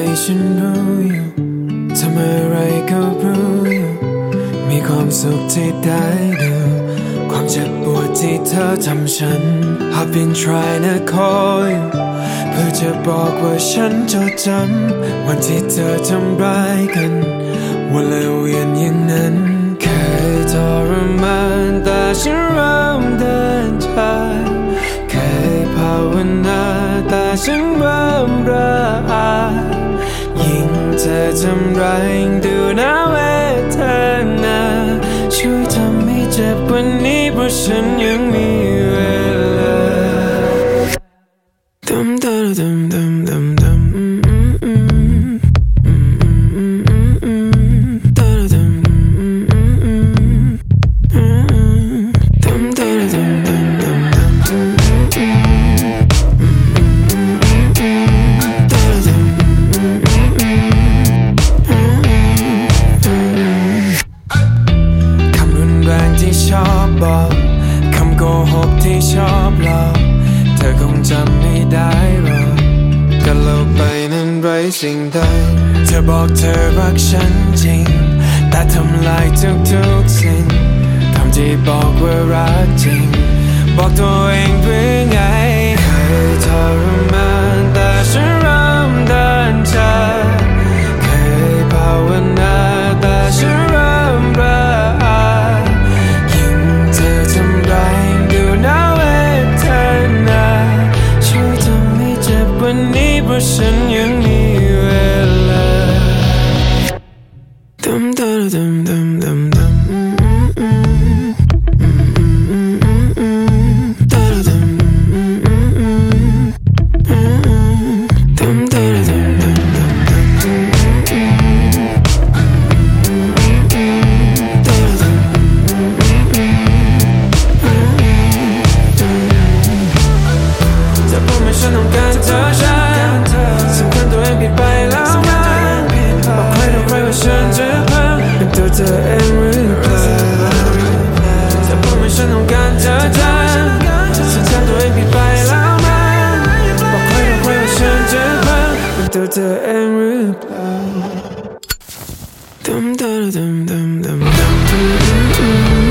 ฉันรู้อยู่ทำอะไรก็รู้อยู่มีความสุขที่ได้ดูความเจ็บปวดที่เธอทำฉัน I've been trying to call you เพื่อจะบอกว่าฉันจดจำวันที่เธอทำร้ายกันวนและเวียนอย่างนั้นเคยทรมานแต่ฉันเริ่มเดินทางเคยภาวนาแต่ฉันเริ่มระอายิ่งเธอทำร้ายยิ่งดูน่าเวทนาช่วยทำให้เจ็บกว่านี้เพราะฉันยังมีเวลาดำดำดำดำดำดำที่ชอบบอกคำโกหกที่ชอบหลอกเธอคงจำไม่ได้หรอกก็โลกไปนั้นไร้สิ่งใดเธอบอกเธอรักฉันจริงแต่ทำลายทุกสิ่งคำที่บอกว่ารักจริงบอกตัวเองเพื่อไงเคยทรมานแต่ฉันเริ่มเดินจากเคยภาวนาแต่ฉันเริ่มระอาวันนี้เพราะฉันยังมีเวลาดำดำดำดำดำดำฉันต้องการเธอสำคัญตัวเองผิดไปแล้วมั้งบอกใครต่อใครว่าฉันจะพังเป็นตัวเธอเองหรือเปล่าจะบอกว่าฉันต้องการเธอสำคัญตัวเองผิดไปแล้วมั้งบอกใครต่อใครว่าฉันจะพังเป็นตัวเธอเองหรือเปล่าดำดำดำดำดำดำ